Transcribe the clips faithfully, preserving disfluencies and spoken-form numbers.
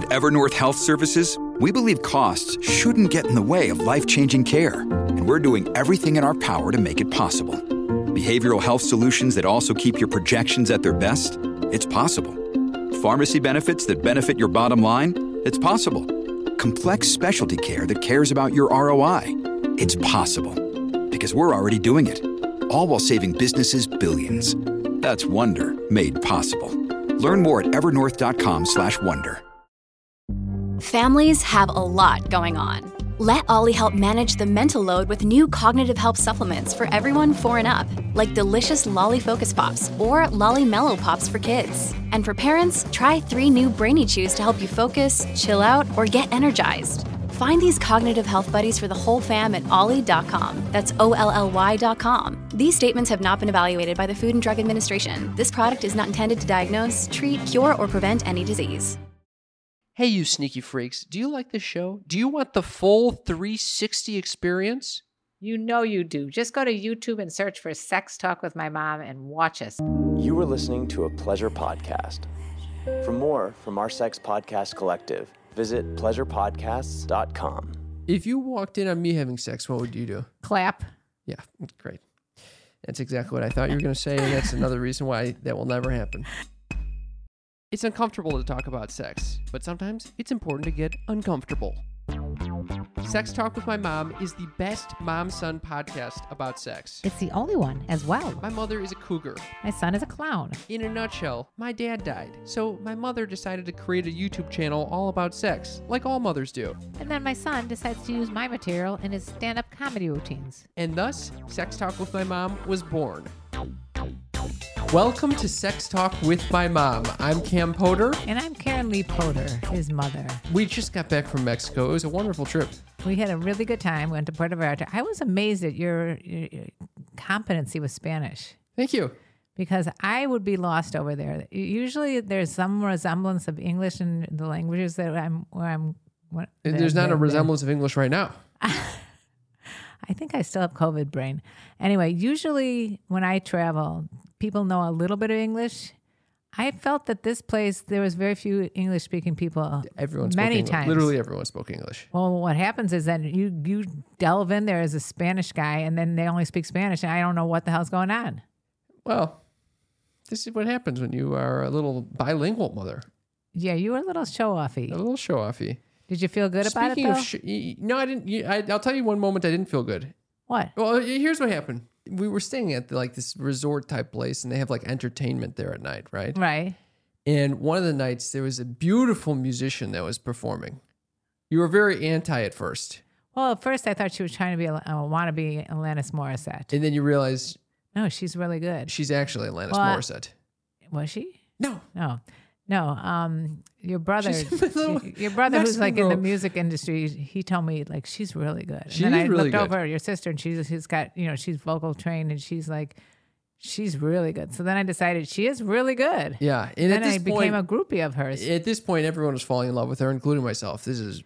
At Evernorth Health Services, we believe costs shouldn't get in the way of life-changing care, and we're doing everything in our power to make it possible. Behavioral health solutions that also keep your projections at their best? It's possible. Pharmacy benefits that benefit your bottom line? It's possible. Complex specialty care that cares about your R O I? It's possible. Because we're already doing it. All while saving businesses billions. That's Wonder made possible. Learn more at evernorth.com slash wonder. Families have a lot going on. Let Ollie help manage the mental load with new cognitive help supplements for everyone four and up, like delicious Lolly Focus Pops or Lolly Mellow Pops for kids. And for parents, try three new Brainy Chews to help you focus, chill out, or get energized. Find these cognitive health buddies for the whole fam at ollie dot com. That's O L L Y dot com. These statements have not been evaluated by the Food and Drug Administration. This product is not intended to diagnose, treat, cure, or prevent any disease. Hey, you sneaky freaks. Do you like this show? Do you want the full three sixty experience? You know you do. Just go to YouTube and search for Sex Talk with My Mom and watch us. You were listening to a Pleasure podcast. For more from our Sex Podcast Collective, visit pleasure podcasts dot com. If you walked in on me having sex, what would you do? Clap. Yeah, great. That's exactly what I thought you were going to say, and that's another reason why that will never happen. It's uncomfortable to talk about sex, but sometimes it's important to get uncomfortable. Sex Talk with My Mom is the best mom-son podcast about sex. It's the only one as well. My mother is a cougar. My son is a clown. In a nutshell, my dad died, so my mother decided to create a YouTube channel all about sex, like all mothers do. And then my son decides to use my material in his stand-up comedy routines. And thus, Sex Talk with My Mom was born. Welcome to Sex Talk with My Mom. I'm Cam Potter. And I'm Karen Lee Potter, his mother. We just got back from Mexico. It was a wonderful trip. We had a really good time. We went to Puerto Vallarta. I was amazed at your, your, your competency with Spanish. Thank you. Because I would be lost over there. Usually there's some resemblance of English in the languages that I'm... Where I'm what, There's not a resemblance of English right now. I think I still have COVID brain. Anyway, usually when I travel, people know a little bit of English. I felt that this place, there was very few English-speaking people. Everyone spoke many English. times. Literally everyone spoke English. Well, what happens is that you you delve in there as a Spanish guy, and then they only speak Spanish, and I don't know what the hell's going on. Well, this is what happens when you are a little bilingual mother. Yeah, you were a little show-offy. A little show-offy. Did you feel good about Speaking it, though? of sh- no, I didn't. I, I'll tell you one moment I didn't feel good. What? Well, here's what happened. We were staying at like this resort type place, and they have like entertainment there at night, right? Right. And one of the nights, there was a beautiful musician that was performing. You were very anti at first. Well, at first I thought she was trying to be a uh, wannabe Alanis Morissette. And then you realize... No, she's really good. She's actually Alanis well, Morissette. Was she? No. No. No, um, your brother, little, your brother who's like girl. in the music industry, he told me like she's really good. And She's then I really looked good. over at your sister, and she's she's got you know she's vocal trained, and she's like she's really good. So then I decided she is really good. Yeah, and then at this I point, became a groupie of hers. At this point, everyone was falling in love with her, including myself. This is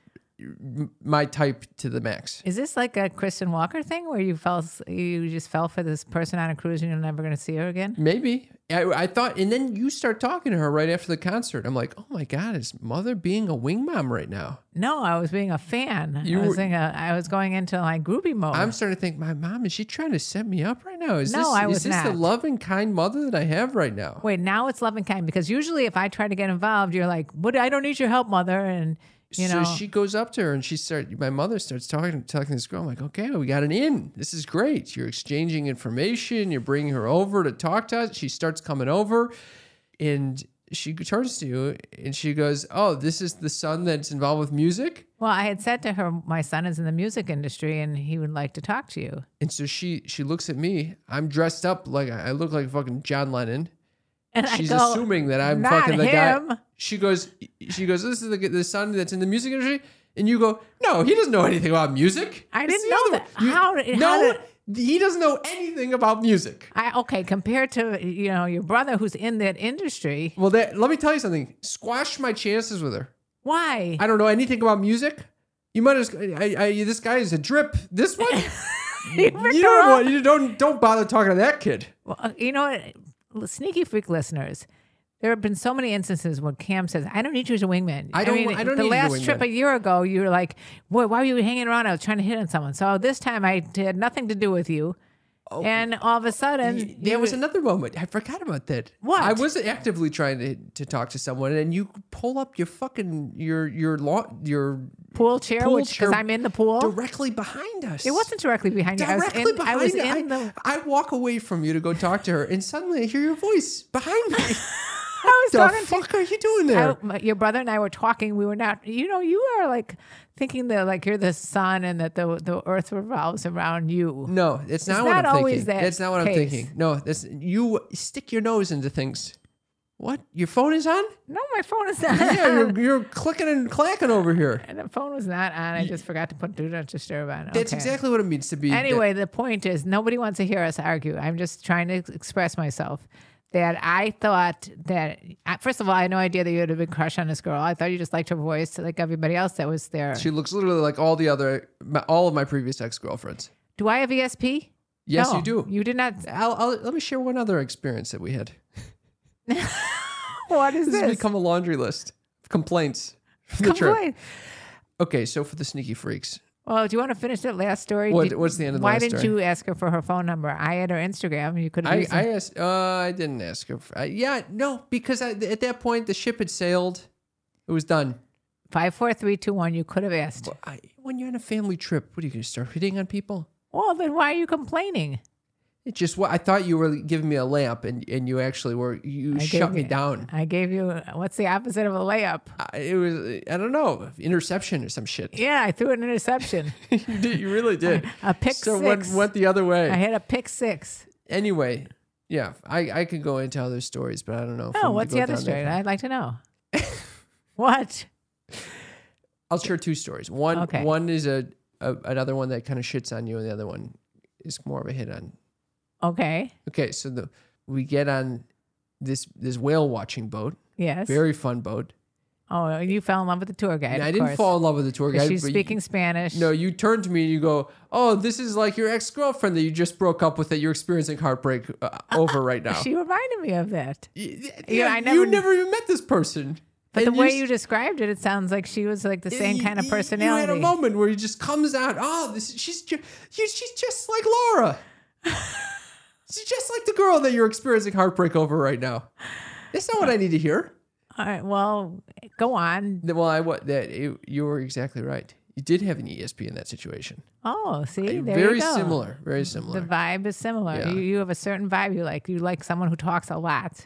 my type to the max. Is this like a Kristen Walker thing where you fell, you just fell for this person on a cruise and you're never going to see her again? Maybe. I, I thought, and then you start talking to her right after the concert. I'm like, oh my God, is Mother being a wing mom right now? No, I was being a fan. You I was were- being a, I was going into like groupie mode. I'm starting to think, my mom, is she trying to set me up right now? Is No, this, I was is this not. the loving, kind mother that I have right now? Wait, now it's love and kind, because usually if I try to get involved, you're like, "What? I don't need your help, mother." And you so know, she goes up to her and she starts, my mother starts talking, talking to this girl. I'm like, okay, we got an in. This is great. You're exchanging information. You're bringing her over to talk to us. She starts coming over and she turns to you and she goes, oh, this is the son that's involved with music? well, I had said to her, my son is in the music industry and he would like to talk to you. And so she, she looks at me. I'm dressed up like, I look like fucking John Lennon. And She's I go, assuming that I'm "Not fucking the him." guy. She goes, she goes, this is the, the son that's in the music industry. And you go, no, he doesn't know anything about music. I It's didn't the know other that. one. You- How did- no, how he doesn't know anything about music. I okay, compared to you know your brother who's in that industry. Well, that, let me tell you something. Squash my chances with her. Why? I don't know anything about music. You might have, I, I, this guy is a drip. This one, you, don't know, you don't don't bother talking to that kid. Well, uh, you know what? Sneaky freak listeners. There have been so many instances where Cam says, I don't need you as a wingman. I don't- mean, I don't the need you as a last trip wingman. a year ago, you were like, boy, why were you hanging around? I was trying to hit on someone. So this time I had nothing to do with you. And all of a sudden, Y- There you- was another moment. I forgot about that. What? I was actively trying to to talk to someone, and you pull up your fucking your your law your pool chair, pool which because chair I'm in the pool. directly behind us. It wasn't directly behind you. I was directly in, behind. I was it. in I, the. I walk away from you to go talk to her, and suddenly I hear your voice behind me. I was the talking fuck to are you doing there? I, your brother and I were talking. We were not. You know, you are like thinking that like you're the sun and that the the earth revolves around you. No, it's not It's what not I'm always thinking. that That's not what I'm case. thinking. No, that's you stick your nose into things. What? Your phone is on? No, my phone is not. Yeah, on. you're, you're clicking and clacking over here. And the phone was not on. I just forgot to put do not disturb on. That's Okay. exactly what it means to be. Anyway, the point is nobody wants to hear us argue. I'm just trying to express myself. That I thought that uh, first of all, I had no idea that you had a big crush on this girl. I thought you just liked her voice, like everybody else that was there. She looks literally like all the other, my, all of my previous ex girlfriends. Do I have E S P? Yes, No, you do. You did not. I'll, I'll, let me share one other experience that we had. What is This this? has become a laundry list of complaints from the trip. Complain. Okay, so for the sneaky freaks, Well, do you want to finish that last story? What- Did- what's the end of the Why last didn't story? you ask her for her phone number? I had her Instagram. You could have I, used I it. asked. Uh, I didn't ask her. For, uh, yeah, no, because I, at that point the ship had sailed. It was done. Five, four, three, two, one. You could have asked. I, when you're on a family trip, what are you going to start hitting on people? Well, then why are you complaining? It just what I thought you were giving me a lamp, and, and you actually were. You I shut gave me you- down. I gave you. What's the opposite of a layup? I, it was. I don't know, interception or some shit. Yeah, I threw an interception. you, did, you really did. A pick so six. went went the other way. I had a pick six. Anyway, yeah, I, I could go into other stories, but I don't know. if I'm Oh, gonna what's go the other down story? that far. I'd like to know. What? I'll share two stories. One Okay. one is a, a another one that kind of shits on you, and the other one is more of a hit on. Okay. Okay, so the we get on this this whale watching boat, Yes. very fun boat. Oh, you fell in love with the tour guide. And I of didn't course. fall in love with the tour 'Cause guide. She's but you- speaking Spanish. No, you turn to me and you go, "Oh, this is like your ex girlfriend that you just broke up with that you're experiencing heartbreak uh, over right now." She reminded me of that. Y- Yeah, I you never- never even met this person. But And the way s- you described it, it sounds like she was like the same y- kind of y- personality. You had a moment where he just comes out. Oh, this she's just she's just like Laura. She's just like the girl that you're experiencing heartbreak over right now. That's not what I need to hear. All right. Well, go on. Well, I what that you, you were exactly right. You did have an E S P in that situation. Oh, see, there Very you go. similar. Very similar. The vibe is similar. Yeah. You, you have a certain vibe you like. You like someone who talks a lot.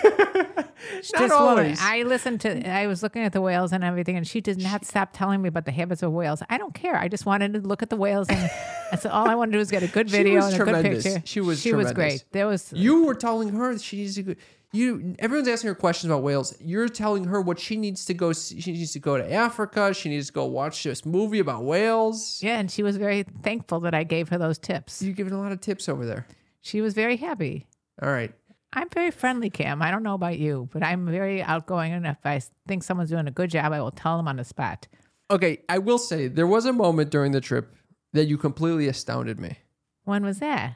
Not This woman, always. I listened to, I was looking at the whales and everything, and she did not stop telling me about the habits of whales. I don't care. I just wanted to look at the whales, and that's all I wanted to do was get a good She video was and a tremendous. good picture. She was she was tremendous. great. There was You were telling her that she needs to go. You everyone's asking her questions about whales. You're telling her what she needs to go. See. She needs to go to Africa. She needs to go watch this movie about whales. yeah, and she was very thankful that I gave her those tips. You're giving a lot of tips over there. She was very happy. All right. I'm very friendly, Cam. I don't know about you, but I'm very outgoing, and if I think someone's doing a good job, I will tell them on the spot. Okay. I will say there was a moment during the trip that you completely astounded me. When was that?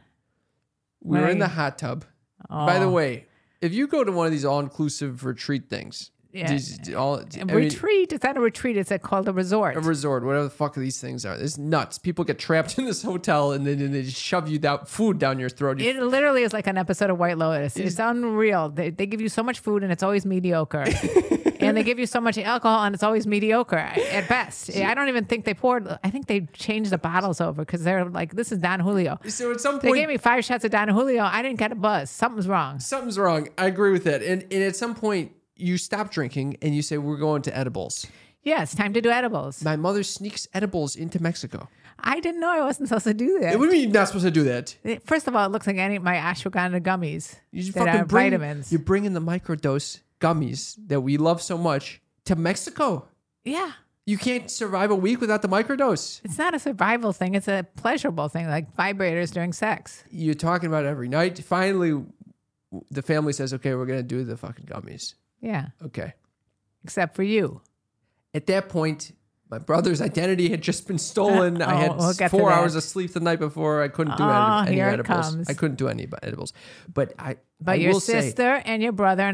We were in the Right. hot tub. Oh. By the way, if you go to one of these all-inclusive retreat things, Yeah. these all A I mean, retreat. It's not a retreat. It's a, called a resort. a resort, whatever the fuck these things are. It's nuts. People get trapped in this hotel and then and they just shove you down food down your throat. You- It literally is like an episode of White Lotus. It's unreal. They, they give you so much food and it's always mediocre. And they give you so much alcohol and it's always mediocre at best. I don't even think they poured, I think they changed the bottles over because they're like, this is Don Julio. so at some They point, gave me five shots of Don Julio. I didn't get a buzz. Something's wrong. something's wrong. I agree with that. And, and at some point, you stop drinking and you say, we're going to edibles. Yeah, it's time to do edibles. My mother sneaks edibles into Mexico. I didn't know I wasn't supposed to do that. What do you mean you're not supposed to do that? First of all, it looks like any of my ashwagandha gummies You just that fucking are bring, vitamins. You bring in the microdose gummies that we love so much to Mexico. Yeah. You can't survive a week without the microdose. It's not a survival thing. It's a pleasurable thing, like vibrators during sex. You're talking about it every night. Finally, the family says, okay, we're going to do the fucking gummies. Yeah. Okay. Except for you. At that point, my brother's identity had just been stolen. I Oh, had we'll get to four that. hours of sleep the night before. I couldn't do Oh, any, any here it edibles. comes. I couldn't do any edibles. But I, But I your will say, sister and your brother and I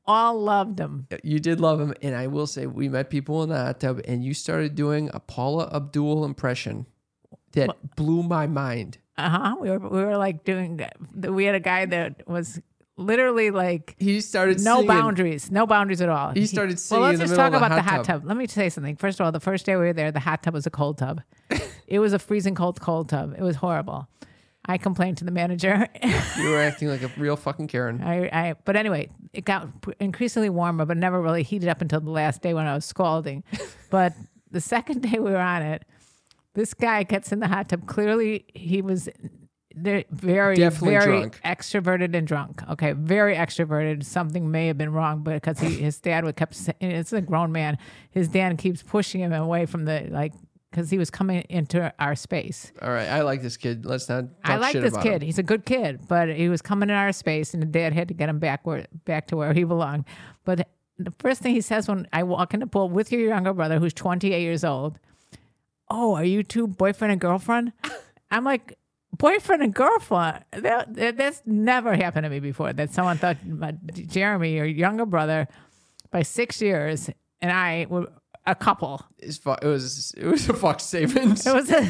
all loved him. You did love him. And I will say, we met people in the hot tub, and you started doing a Paula Abdul impression that what? blew my mind. Uh-huh. We were, we were like doing, we had a guy that was literally like, he started no singing. boundaries, no boundaries at all. He started singing. Well, let's in the just talk of the about hot the hot tub. tub. Let me say something. First of all, the first day we were there, the hot tub was a cold tub. It was a freezing cold, cold tub. It was horrible. I complained to the manager. You were acting like a real fucking Karen. I, I, but anyway, it got increasingly warmer, but never really heated up until the last day when I was scalding. But the second day we were on it, this guy gets in the hot tub. Clearly, he was very, Definitely very drunk. extroverted and drunk. Okay, very extroverted. Something may have been wrong, but because he, his dad would kept, saying, it's a grown man. His dad keeps pushing him away from the like. Because he was coming into our space. All right, I like this kid. Let's not talk I like shit this about kid. him. He's a good kid, but he was coming in our space, and the dad had to get him back where back to where he belonged. But the first thing he says when I walk in the pool with your younger brother, who's twenty-eight years old, "Oh, are you two boyfriend and girlfriend?" I'm like, boyfriend and girlfriend? That, that, that's never happened to me before. That someone thought my, Jeremy, your younger brother, by six years, and I were a couple. It's fu- It was it was a fuck savings. It was a.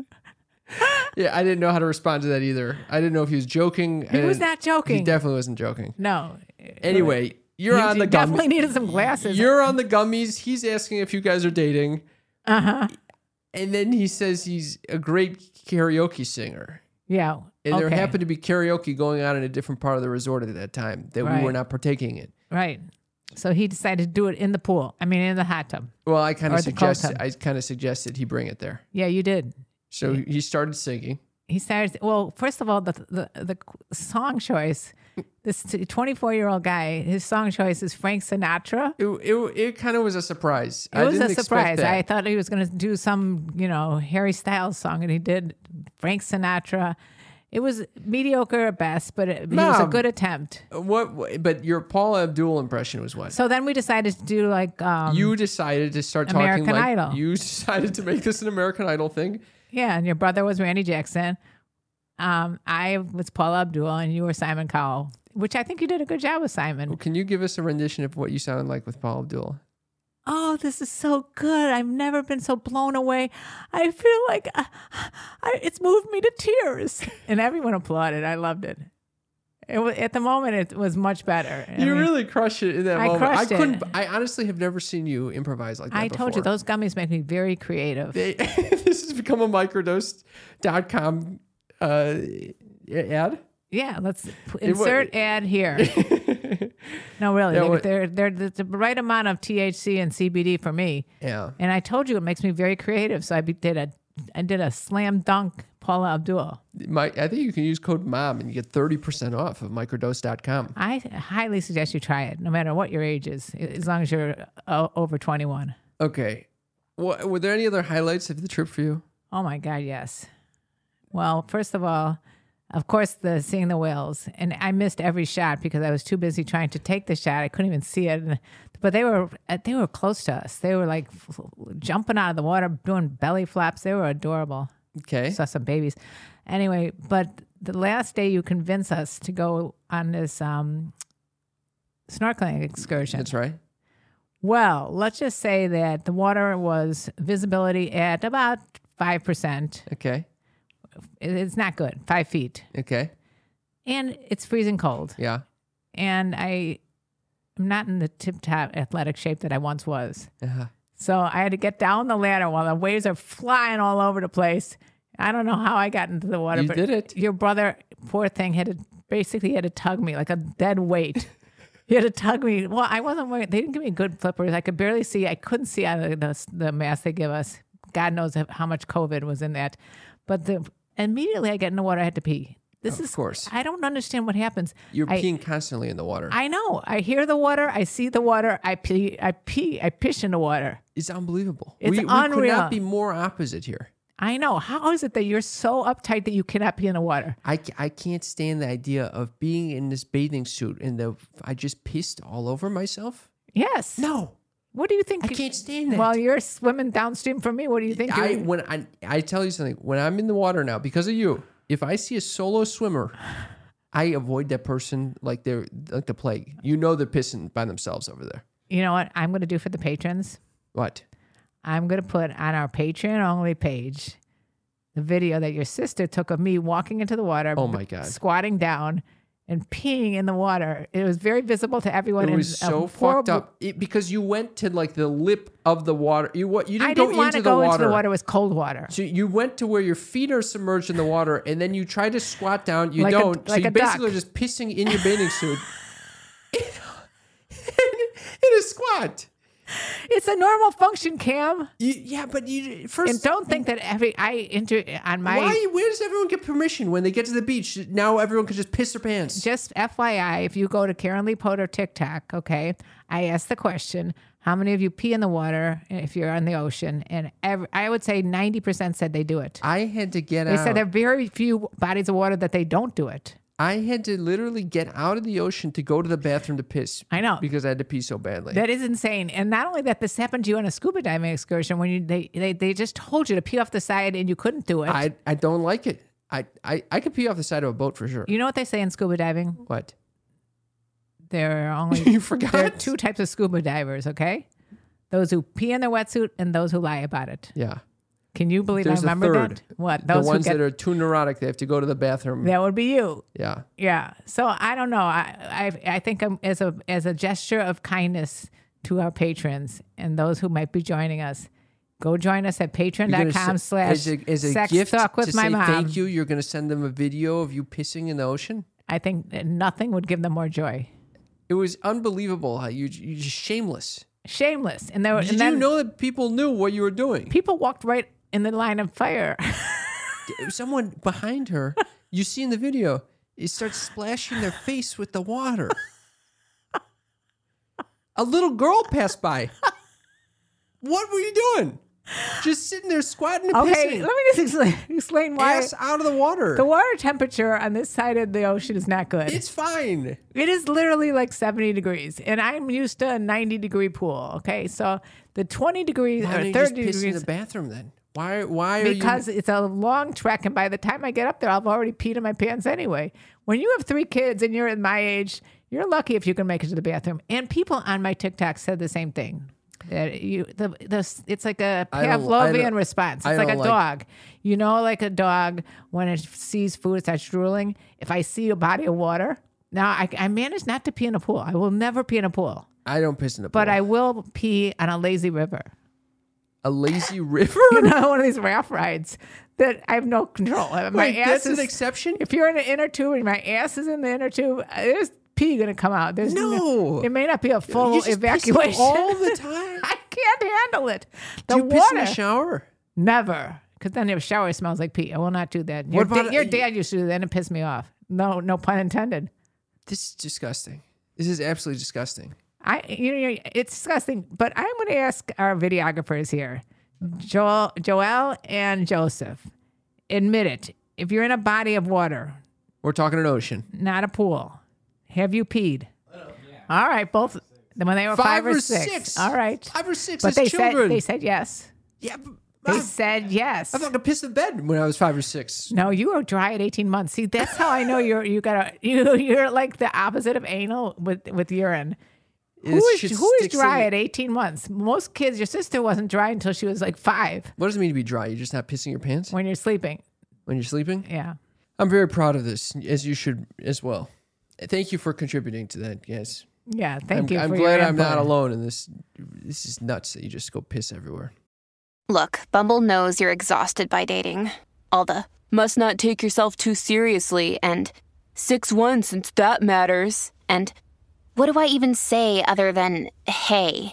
Yeah, I didn't know how to respond to that either. I didn't know if he was joking. He was not joking. He definitely wasn't joking. No. Anyway, you're you, on you the definitely gummies. needed some glasses. You're on the gummies. He's asking if you guys are dating. Uh huh. And then he says he's a great karaoke singer. Yeah. And okay. there happened to be karaoke going on in a different part of the resort at that time that Right. we were not partaking in. Right. So he decided to do it in the pool. I mean, in the hot tub. Well, I kind Or of the cold suggested tub. I kind of suggested he bring it there. Yeah, you did. So he started singing. He started. Well, first of all, the the the song choice. This twenty-four-year-old guy, his song choice is Frank Sinatra. It it, it kind of was a surprise. It I was didn't a expect surprise. that. I thought he was going to do some, you know, Harry Styles song, and he did Frank Sinatra. It was mediocre at best, but it, it was a Mom. good attempt. What, what? But your Paula Abdul impression was what? So then we decided to do like um, you decided to start talking American like Idol. you decided to make this an American Idol thing. Yeah, and your brother was Randy Jackson. Um, I was Paula Abdul, and you were Simon Cowell, which I think you did a good job with Simon. Well, can you give us a rendition of what you sounded like with Paula Abdul? Oh, this is so good. I've never been so blown away. I feel like uh, I, it's moved me to tears. And everyone applauded. I loved it. It was, at the moment, it was much better. I You mean, really crushed it in that I moment. crushed I couldn't. it. I honestly have never seen you improvise like that. I told you, before. those gummies make me very creative. They, this has become a microdose dot com uh, ad. Yeah, let's p- insert ad here. No, really. Yeah, they, what- they're, they're the right amount of T H C and C B D for me. Yeah. And I told you it makes me very creative. So I be- did a I did a slam dunk Paula Abdul. My, I think you can use code MOM and you get thirty percent off of microdose dot com. I highly suggest you try it, no matter what your age is, as long as you're uh, over twenty-one. Okay. What, were there any other highlights of the trip for you? Oh my God, yes. Well, first of all, of course, the seeing the whales, and I missed every shot because I was too busy trying to take the shot. I couldn't even see it, and, but they were they were close to us. They were like f- jumping out of the water, doing belly flaps. They were adorable. Okay. Saw some babies. Anyway, but the last day you convince us to go on this um, snorkeling excursion. That's right. Well, let's just say that the water was visibility at about five percent. Okay. It's not good, five feet. Okay. And it's freezing cold. Yeah. And I am not in the tip-top athletic shape that I once was. Uh-huh. So I had to get down the ladder while the waves are flying all over the place. I don't know how I got into the water. You but did it. Your brother, poor thing, had to basically had to tug me like a dead weight. He had to tug me. Well, I wasn't wearing, they didn't give me good flippers. I could barely see. I couldn't see out of the, the mask they give us. God knows how much COVID was in that. But the immediately I get in the water, I had to pee. This Of is, course. I don't understand what happens. You're I, peeing constantly in the water. I know. I hear the water. I see the water. I pee. I pee. I piss in the water. It's unbelievable. It's we, we could unreal. not be more opposite here. I know. How is it that you're so uptight that you cannot pee in the water? I, ca- I can't stand the idea of being in this bathing suit and the I just pissed all over myself. Yes. No. What do you think? I can't stand that. Well, you're swimming downstream from me. What do you think? I you're- when I I tell you something, when I'm in the water now, because of you, if I see a solo swimmer I avoid that person like they're like the plague. You know they're pissing by themselves over there. You know what I'm going to do for the patrons? What? I'm going to put on our Patreon only page the video that your sister took of me walking into the water. Oh my God. Squatting down and peeing in the water. It was very visible to everyone. It was and, so um, fucked up it, because you went to like the lip of the water. You what? You didn't I go didn't want into to the go water. into the water. It was cold water. So you went to where your feet are submerged in the water, and then you try to squat down. You Like a- don't. like so you a basically duck. are just pissing in your bathing suit in, in a squat. It's a normal function, Cam. You, yeah, but you first And don't think that every I enter on my why? Where does everyone get permission when they get to the beach? Now everyone can just piss their pants. just F Y I, if you go to Karen Lee Potter TikTok, okay, I asked the question, how many of you pee in the water if you're on the ocean? And every, I would say ninety percent said they do it. I had to get They out. said there are very few bodies of water that they don't do it. I had to literally get out of the ocean to go to the bathroom to piss. I know. Because I had to pee so badly. That is insane. And not only that, this happened to you on a scuba diving excursion when you they, they, they just told you to pee off the side and you couldn't do it. I, I don't like it. I, I, I could pee off the side of a boat for sure. You know what they say in scuba diving? What? There are only You forgot? there are two types of scuba divers, okay? Those who pee in their wetsuit and those who lie about it. Yeah. Can you believe There's I remember a third. that? What? The Those ones who get, that are too neurotic, they have to go to the bathroom. that would be you. Yeah. Yeah. So I don't know. I I, I think I'm, as a as a gesture of kindness to our patrons and those who might be joining us, go join us at You're gonna patreon.com se- slash as a, as a sex gift talk with to my say mom. thank you, you're going to send them a video of you pissing in the ocean? I think that nothing would give them more joy. It was unbelievable how you you just shameless. Shameless. And there were Did and you then know that people knew what you were doing? people walked right in the line of fire. Someone behind her, you see in the video, it starts splashing their face with the water. A little girl passed by. What were you doing? Just sitting there squatting and Okay, pissing. let me just explain, explain why Ass out of the water. the water temperature on this side of the ocean is not good. It's fine. It is literally like seventy degrees, and I'm used to a ninety degree pool. Okay, so the twenty degrees Why or don't you just thirty piss in degrees the bathroom then? Why? Why are you? because it's a long trek, and by the time I get up there, I've already peed in my pants anyway. When you have three kids and you're at my age, you're lucky if you can make it to the bathroom. And people on my TikTok said the same thing. That you, the, the, it's like a I don't- I Pavlovian don't- response. It's I like a don't like- dog. You know, like a dog when it sees food, it starts drooling. If I see a body of water, now I, I manage not to pee in a pool. I will never pee in a pool, I don't piss in the pool. but I will pee on a lazy river. a lazy river. You know, one of these raft rides that I have no control. My Wait, ass that's is an exception. If you're in an inner tube and my ass is in the inner tube, there's pee going to come out. There's No. It may not be a full You just piss evacuation. all the time. I can't handle it. The Do you piss water. in the shower? Never. Because then your shower smells like pee. I will not do that. Your, What about da- a- your dad used to do that and it pissed me off. No, no pun intended. This is disgusting. This is absolutely disgusting. I, you know, it's disgusting. But I'm going to ask our videographers here, Joel, Joel and Joseph, admit it. If you're in a body of water, We're talking an ocean. not a pool, have you peed? All right, both when they were five, Five or or six. six. All right, Five or six but as they children. said they said yes. Yeah, but They I, said yes. I fucking pissed in bed when I was five or six. No, you were dry at eighteen months. See, that's how I know you're you got you you're like the opposite of anal with with urine. Who This is shit who is sticks in dry you. at eighteen months? Most kids, your sister wasn't dry until she was like five What does it mean to be dry? You're just not pissing your pants when you're sleeping. when you're sleeping? Yeah. I'm very proud of this, as you should as well. Thank you for contributing to that, guys. Yeah, thank I'm, you. I'm for glad your I'm not input. alone in this. This is nuts that you just go piss everywhere. Look, Bumble knows you're exhausted by dating. All the must not take yourself too seriously and six one since that matters. And what do I even say other than hey?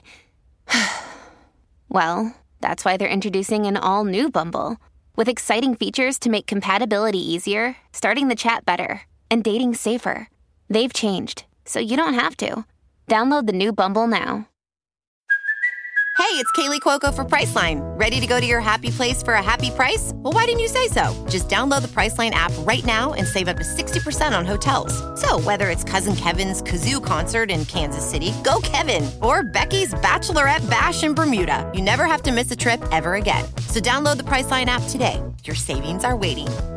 Well, that's why they're introducing an all-new Bumble with exciting features to make compatibility easier, starting the chat better, and dating safer. They've changed, so you don't have to. Download the new Bumble now. Hey, it's Kaylee Cuoco for Priceline. Ready to go to your happy place for a happy price? Well, why didn't you say so? Just download the Priceline app right now and save up to sixty percent on hotels. So whether it's Cousin Kevin's Kazoo Concert in Kansas City, go Kevin, or Becky's Bachelorette Bash in Bermuda, you never have to miss a trip ever again. So download the Priceline app today. Your savings are waiting. Go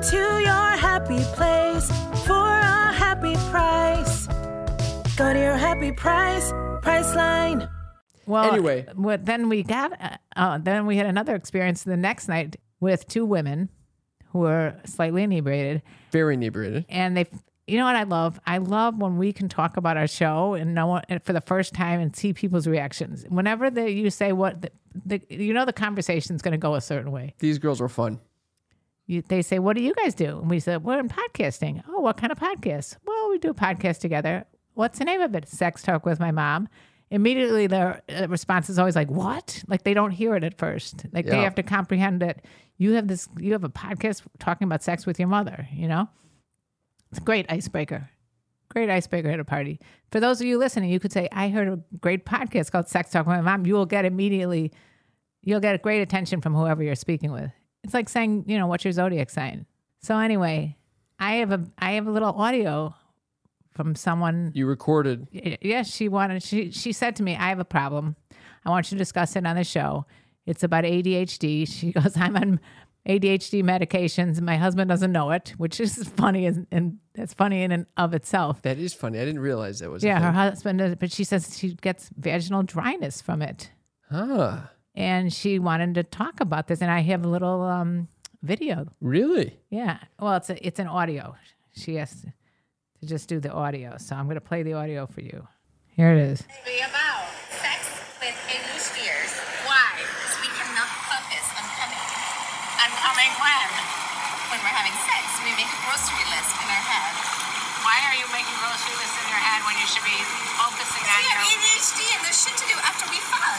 to your happy place for a happy price. Go to your happy price, Priceline. Well, Anyway. well, then we got, uh, uh, then we had another experience the next night with two women who were slightly inebriated. Very inebriated. And they, you know what I love? I love when we can talk about our show and no one for the first time and see people's reactions. Whenever they, you say what, the, the, you know, the conversation's going to go a certain way. These girls were fun. You, they say, what do you guys do? And we said, we're in podcasting. Oh, what kind of podcast? Well, we do a podcast together. What's the name of it? Sex Talk with My Mom. Immediately their uh, response is always like, what? Like they don't hear it at first. Like they Yeah. have to comprehend that you have this, you have a podcast talking about sex with your mother, you know? It's a great icebreaker. Great icebreaker at a party. For those of you listening, you could say, I heard a great podcast called Sex Talk with My Mom. You will get immediately, you'll get great attention from whoever you're speaking with. It's like saying, you know, what's your zodiac sign? So anyway, I have a, I have a little audio from someone. You recorded. Yes, she wanted, she, she said to me, I have a problem. I want you to discuss it on the show. It's about A D H D. She goes, I'm on A D H D medications and my husband doesn't know it, which is funny. And, and that's funny in and of itself. That is funny. I didn't realize that was a Yeah, thing. her husband does, but she says she gets vaginal dryness from it. Huh. And she wanted to talk about this. And I have a little um, video. Really? Yeah. Well, it's a, it's an audio. She has to, to just do the audio. So I'm going to play the audio for you. Here it is. Be about sex with English Why? Because we cannot focus on coming. And coming when? When we're having sex, we make a grocery list in our head. Why are you making grocery lists in your head when you should be focusing on your... We have A D H D and there's shit to do after we fuck.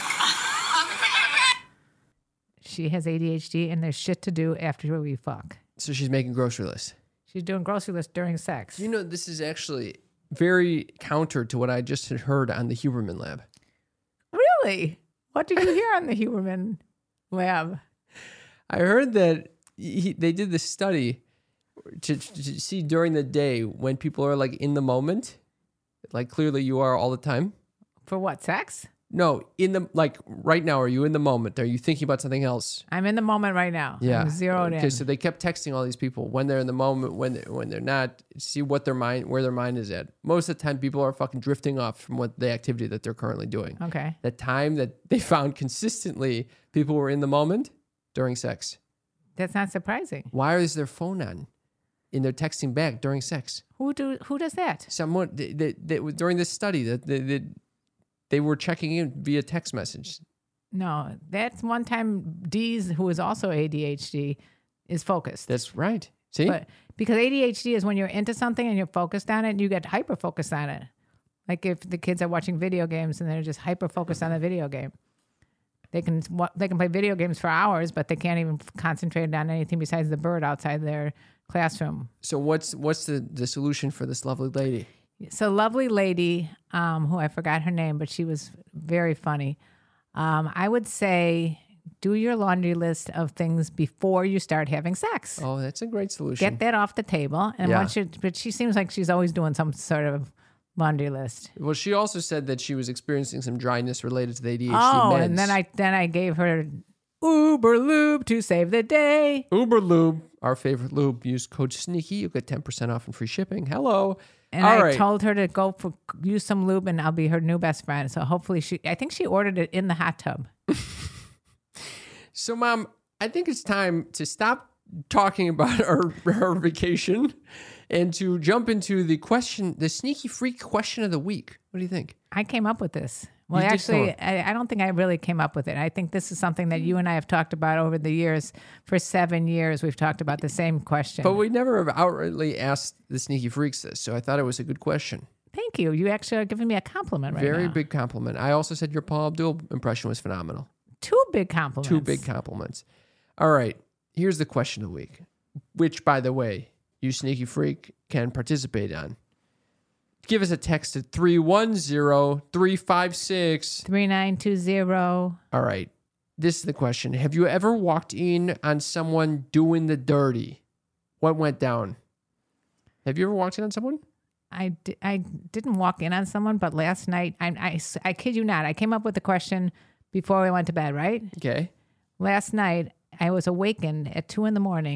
Okay. She has A D H D and there's shit to do after we fuck. So she's making grocery lists. She's doing grocery lists during sex. You know, this is actually very counter to what I just had heard on the Huberman Lab. Really? What did you hear on the Huberman Lab? I heard that he, they did this study to, to see during the day when people are like in the moment, like clearly you are all the time. For what, sex? No, in the, like right now, are you in the moment? Are you thinking about something else? I'm in the moment right now. Yeah. I'm zeroed in. Okay, so they kept texting all these people when they're in the moment, when they're, when they're not, see what their mind, where their mind is at. Most of the time, people are fucking drifting off from what the activity that they're currently doing. Okay. The time that they found consistently, people were in the moment during sex. That's not surprising. Why is their phone on? And they're texting back during sex. Who do who does that? Someone they, they, they, during this study that they, they, they were checking in via text message. No, that's one time Dee's, who is also A D H D, is focused. That's right. See? But because A D H D is when you're into something and you're focused on it, and you get hyper focused on it. Like if the kids are watching video games and they're just hyper focused on the video game. They can they can play video games for hours, but they can't even concentrate on anything besides the bird outside their classroom. So what's what's the, the solution for this lovely lady? So lovely lady, um, who I forgot her name, but she was very funny. Um, I would say do your laundry list of things before you start having sex. Oh, that's a great solution. Get that off the table. And Yeah. once you, but she seems like she's always doing some sort of laundry list. Well, she also said that she was experiencing some dryness related to the A D H D Oh, meds. and then I then I gave her Uber Lube to save the day. Uber Lube, our favorite lube. Use code SNEAKY. You'll get ten percent off and free shipping. Hello. And All I right. told her to go for use some lube, and I'll be her new best friend. So hopefully she, I think she ordered it in the hot tub. So, Mom, I think it's time to stop talking about our, our vacation and to jump into the question, the sneaky freak question of the week. What do you think? I came up with this. Well, You did actually, come I, I don't think I really came up with it. I think this is something that you and I have talked about over the years. For seven years, we've talked about the same question. But we never have outrightly asked the sneaky freaks this, so I thought it was a good question. Thank you. You actually are giving me a compliment right Very now. big compliment. I also said your Paul Abdul impression was phenomenal. Two big compliments. Two big compliments. All right. Here's the question of the week, which, by the way, you sneaky freak can participate on. Give us a text at three one zero, three five six. three nine two zero. All right. This is the question. Have you ever walked in on someone doing the dirty? What went down? Have you ever walked in on someone? I, di- I didn't walk in on someone, but last night, I, I, I kid you not, I came up with the question before we went to bed, right? Okay. Last night, I was awakened at two in the morning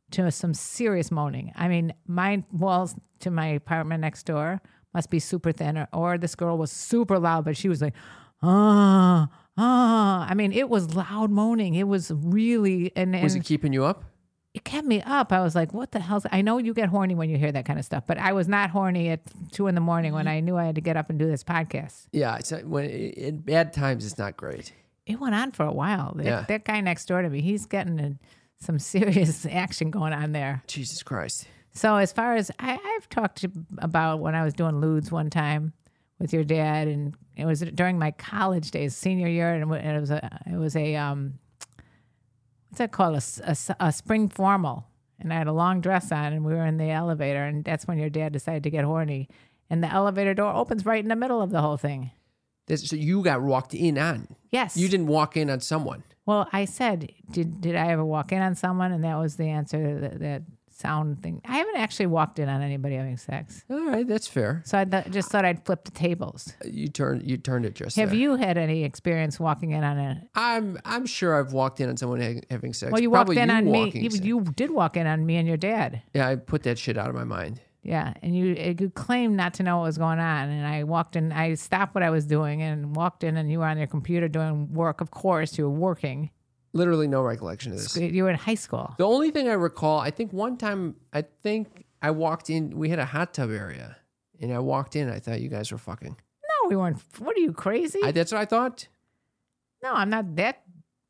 to some serious moaning. I mean, my walls to my apartment next door must be super thin, or, or this girl was super loud, but she was like, ah, ah. I mean, it was loud moaning. It was really, and, and Was it keeping you up? it kept me up. I was like, what the hell's, I know you get horny when you hear that kind of stuff, but I was not horny at two in the morning when I knew I had to get up and do this podcast. Yeah, it's, uh, when in bad times, it's not great. It went on for a while. That, Yeah. that guy next door to me, he's getting in some serious action going on there. Jesus Christ. So as far as I, I've talked to, about when I was doing Ludes one time with your dad, and it was during my college days, senior year, and it was a it was a um, what's that called, a, s- a s- a spring formal, and I had a long dress on, and we were in the elevator, and that's when your dad decided to get horny, and the elevator door opens right in the middle of the whole thing. That's, so you got walked in on. Yes. You didn't walk in on someone. Well, I said, did did I ever walk in on someone? And that was the answer, that, that sound thing. I haven't actually walked in on anybody having sex. All right, that's fair. So I th- just thought I'd flip the tables. You turned you turned it just Have there. you had any experience walking in on a... I'm I'm sure I've walked in on someone ha- having sex. Well, you Probably walked in you on me. walking You, sex. you did walk in on me and your dad. Yeah, I put that shit out of my mind. Yeah, and you, you claimed not to know what was going on. And I walked in, I stopped what I was doing and walked in, and you were on your computer doing work. Of course, you were working. Literally no recollection of this. You were in high school. The only thing I recall, I think one time, I think I walked in, we had a hot tub area, and I walked in, I thought you guys were fucking. No, we weren't. What are you, crazy? I, that's what I thought. No, I'm not that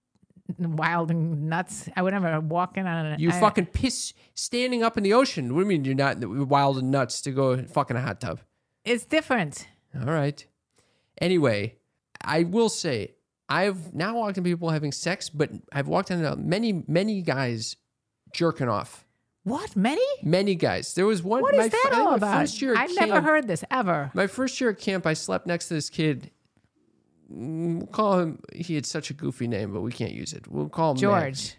wild and nuts. I would never walk in on it. You I, fucking piss standing up in the ocean. What do you mean you're not wild and nuts to go fucking a hot tub? It's different. All right. Anyway, I will say, I've now walked in people having sex, but I've walked into many, many guys jerking off. What? Many? Many guys. There was one. What is my, that fir- all my about? First year at I've never camp- heard this ever. My first year at camp, I slept next to this kid. Mm, We'll call him, he had such a goofy name, but we can't use it. We'll call him George. Max.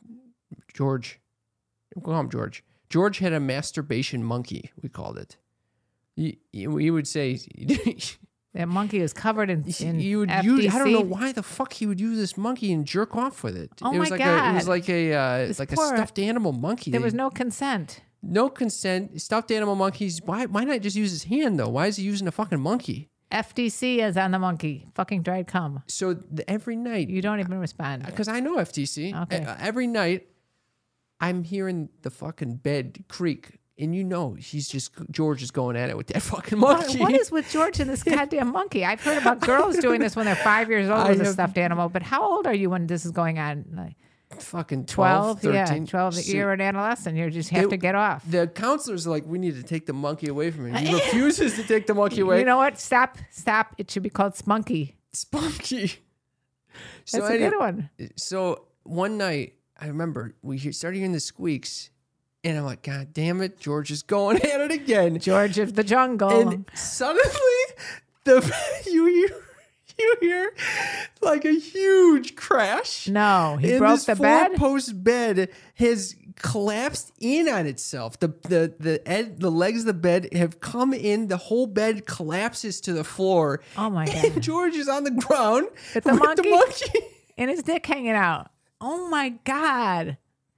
George. We'll call him George. George had a masturbation monkey, we called it. He, he he would say, That monkey is covered in, in you would F D C. use, I don't know why the fuck he would use this monkey and jerk off with it. Oh it was my like A, it was God. like a uh, This like poor- a stuffed animal monkey. There They- was no consent. no consent. Stuffed animal monkeys. Why why not just use his hand though? Why is he using a fucking monkey? F D C is on the monkey. Fucking dried cum. So the, every night, You don't even respond. because I know F T C. Okay. Uh, every night, I'm hearing the fucking bed creak, and you know he's just George is going at it with that fucking What, monkey. what is with George and this goddamn monkey? I've heard about girls doing this when they're five years old I with a have- stuffed animal, but how old are you when this is going on? Like fucking twelve, twelve? thirteen. Yeah, twelve. See, You're an adolescent. You just have they- to get off. The counselors are like, we need to take the monkey away from him. He refuses to take the monkey away. You know what? Stop. Stop. It should be called Spunky. Spunky. So That's a any- good one. So one night, I remember we he- started hearing the squeaks, and I'm like, God damn it, George is going at it again. George of the jungle. And suddenly, the you hear you hear like a huge crash. No, he and broke this the bed? four-post bed has collapsed in on itself. The the the ed, the legs of the bed have come in. The whole bed collapses to the floor. Oh my And God. George is on the ground With the with monkey? the monkey. And his dick hanging out. Oh my God.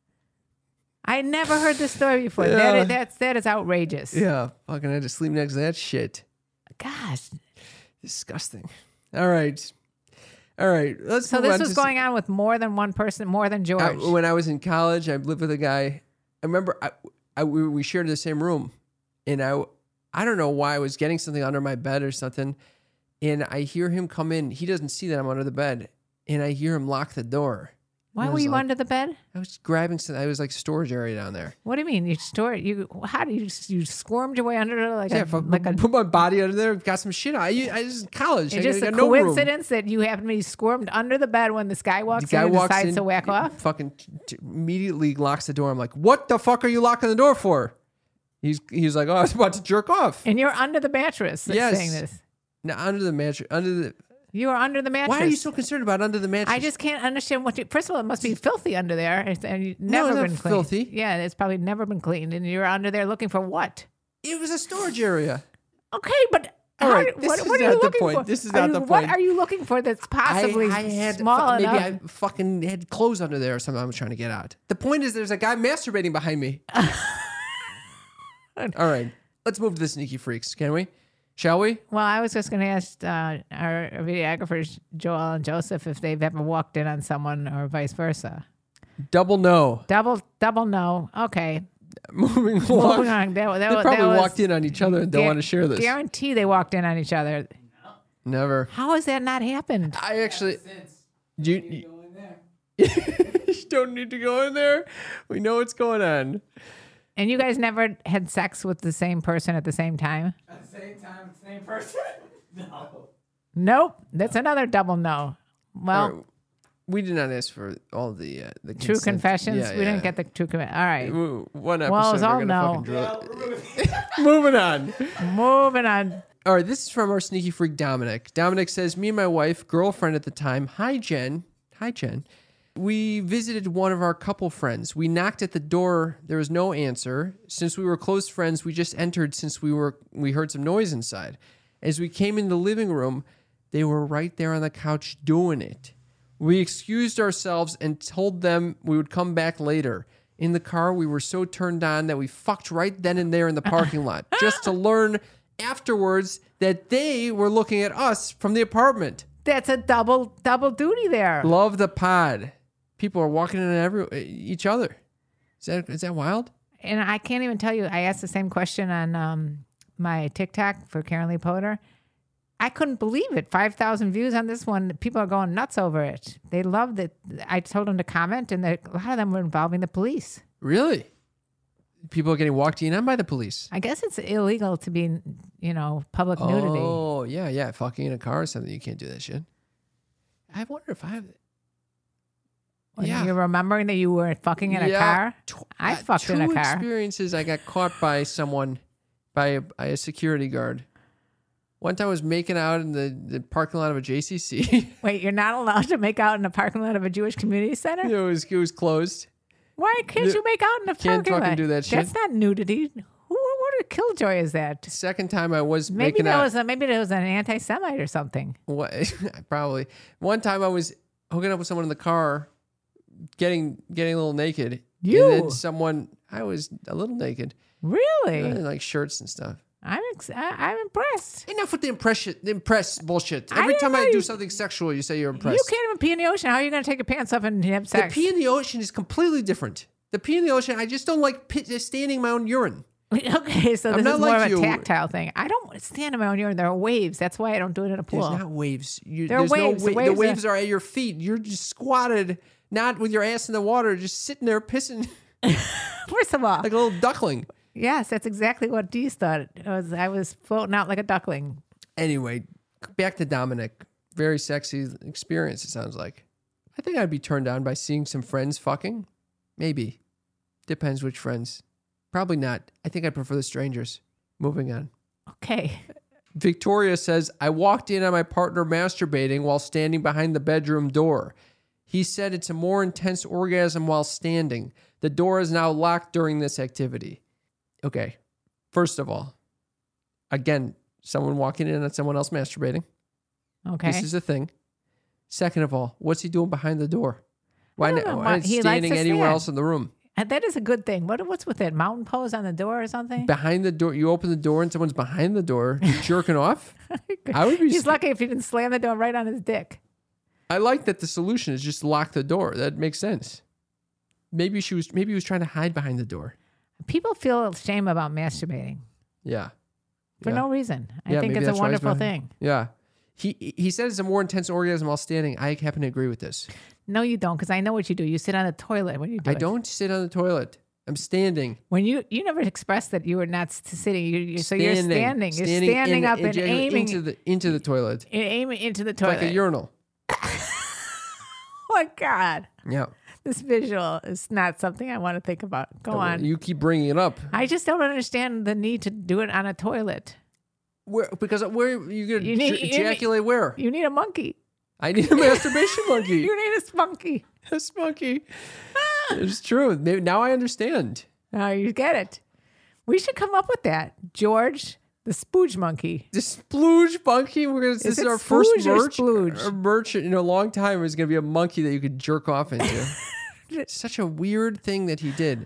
I never heard this story before. Yeah. That is, that's, that is outrageous. Yeah, fucking had to sleep next to that shit. Gosh. Disgusting. All right. All right. Let's So move this on was to going on with more than one person, more than George. I, when I was in college, I lived with a guy. I remember I, I we, we shared the same room, and I I don't know why I was getting something under my bed or something, and I hear him come in. He doesn't see that I'm under the bed, and I hear him lock the door. Why And I were was you like- under the bed? I was grabbing some. I was like storage area down there. What do you mean? You store you? How do you you swormed your way under it like Yeah, a if I like a? put my body under there, got some shit on. I, I was in college. It's I just a got no room. coincidence that you happen to be squirmed under the bed when this guy walks The guy in and walks decides in, to whack off. Fucking t- t- immediately locks the door. I'm like, what the fuck are you locking the door for? He's he's like, oh, I was about to jerk off. And you're under the mattress that's Yes. saying this. Now under the mattress, under the. You are under the mattress. Why are you so concerned about under the mattress? I just can't understand what you. First of all, it must be filthy under there, It's- and you've No, never not been cleaned. filthy. Yeah, it's probably never been cleaned, and you're under there looking for what? It was a storage area. Okay, but All How- right, this what, is what are not you the looking point. for? This is Are not you- the What point. are you looking for that's possibly I, I had small fu- maybe enough? I fucking had clothes under there or something I was trying to get out. The point is there's a guy masturbating behind me. All right, let's move to the sneaky freaks, can we? Shall we? Well, I was just going to ask uh, our videographers, Joel and Joseph, if they've ever walked in on someone or vice versa. Double no. Double, double no. Okay. Moving along. Moving on. That, that, They that probably was, walked in on each other and don't Gu- want to share this. Guarantee they walked in on each other. Never. How has that not happened? I actually. You, you, you don't need to go in there. We know what's going on. And you guys never had sex with the same person at the same time? At the same time, same person? No. Nope. That's another double no. Well, All right, we did not ask for all the uh, the true consent. confessions. Yeah, we yeah. didn't get the true confession. All right. W- One episode. Well, it was we're all gonna no. fucking drill it. Moving on. Moving on. All right, this is from our sneaky freak Dominic. Dominic says, "Me and my wife, girlfriend at the time, hi Jen, hi Jen. We visited one of our couple friends. We knocked at the door. There was no answer. Since we were close friends, we just entered since we were we heard some noise inside. As we came in the living room, they were right there on the couch doing it. We excused ourselves and told them we would come back later. In the car, we were so turned on that we fucked right then and there in the parking lot, just to learn afterwards that they were looking at us from the apartment. That's a double double duty there. Love the pod. People are walking in every each other. Is that is that wild? And I can't even tell you, I asked the same question on um, my TikTok for Karen Lee Potter. I couldn't believe it. five thousand views on this one. People are going nuts over it. They loved it. I told them to comment, and a lot of them were involving the police. Really? People are getting walked in on by the police. I guess it's illegal to be, you know, public nudity. Oh, yeah, yeah. Fucking in a car or something. You can't do that shit. I wonder if I have... When yeah. You're remembering that you were fucking in a Yeah. car? Tw- I uh, fucked in a two car. experiences I got caught by someone, by a, by a security guard. One time I was making out in the, the parking lot of a J C C. Wait, you're not allowed to make out in the parking lot of a Jewish community center? it, was, it was closed. Why can't you make out in the Can't parking lot? fucking do that shit. That's not nudity. Who, what a killjoy is that? Second time I was Maybe making that out. was a, maybe that was an anti-Semite or something. What? Probably. One time I was hooking up with someone in the car, getting getting a little naked. You? And then someone, I was a little naked. Really? And like shirts and stuff. I'm ex- I, I'm impressed. Enough with the impression, the impress bullshit. I Every didn't time know I do you- something sexual, you say you're impressed. You can't even pee in the ocean. How are you going to take your pants off and have sex? The pee in the ocean is completely different. The pee in the ocean, I just don't like pit, standing in my own urine. Okay, so I'm this not is more like of a you. tactile thing. I don't stand in my own urine. There are waves. That's why I don't do it in a pool. There's not waves. You, There are there's waves. No The wa- the waves are- waves are at your feet. You're just squatted, not with your ass in the water, just sitting there pissing First of all, like a little duckling. yes, that's exactly what Dee's thought. It was, I was floating out like a duckling. Anyway, back to Dominic. Very sexy experience, it sounds like. I think I'd be turned on by seeing some friends fucking. Maybe. Depends which friends. Probably not. I think I prefer the strangers. Moving on. Okay. Victoria says, I walked in on my partner masturbating while standing behind the bedroom door. He said it's a more intense orgasm while standing. The door is now locked during this activity. Okay. First of all, again, someone walking in on someone else masturbating. Okay. This is a thing. Second of all, what's he doing behind the door? Why I don't not? know. Why Why- not he likes standing to anywhere stand. else in the room? And that is a good thing. What what's with that mountain pose on the door or something? Behind the door, you open the door and someone's behind the door jerking off. I would be. He's lucky if he didn't slam the door right on his dick. I like that the solution is just lock the door. That makes sense. Maybe she was. Maybe he was trying to hide behind the door. People feel shame about masturbating Yeah. for Yeah. no reason. I Yeah, think maybe it's a that's why he's wonderful behind- thing. Yeah. He he said it's a more intense orgasm while standing. I happen to agree with this. No, you don't, because I know what you do. You sit on the toilet when you do I it. don't sit on the toilet. I'm standing. When you you never expressed that you were not s- sitting. You, you so you're Standing. standing. You're Standing standing in- up in- and aiming into the into the toilet. aiming into the It's toilet. like a urinal. Oh my God, Yeah. this visual is not something I want to think about. Go on. You keep bringing it up. I just don't understand the need to do it on a toilet. Where because where you gonna You need- j- you need- ejaculate? Where? You need a monkey. I need a masturbation monkey. You need a spunky. A spunky. It's true. Maybe now I understand. Now you get it. We should come up with that. George, The spooge monkey. The splooge monkey. We're gonna. This is it our first splooge or merch. splooge? Our merch in a long time is gonna be a monkey that you could jerk off into. Such a weird thing that he did.